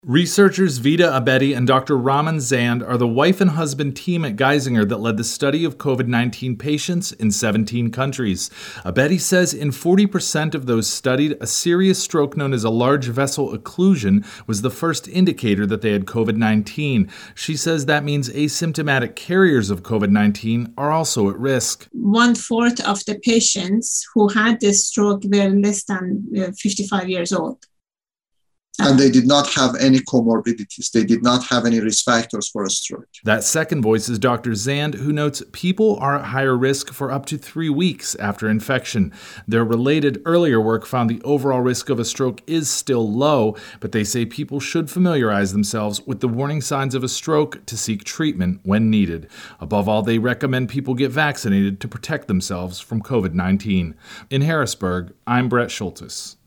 Researchers Vida Abedi and Dr. Raman Zand are the wife and husband team at Geisinger that led the study of COVID-19 patients in 17 countries. Abedi says in 40% of those studied, a serious stroke known as a large vessel occlusion was the first indicator that they had COVID-19. She says that means asymptomatic carriers of COVID-19 are also at risk. 1/4 of the patients who had this stroke were less than 55 years old. And they did not have any comorbidities. They did not have any risk factors for a stroke. That second voice is Dr. Zand, who notes people are at higher risk for up to 3 weeks after infection. Their related earlier work found the overall risk of a stroke is still low, but they say people should familiarize themselves with the warning signs of a stroke to seek treatment when needed. Above all, they recommend people get vaccinated to protect themselves from COVID-19. In Harrisburg, I'm Brett Schultes.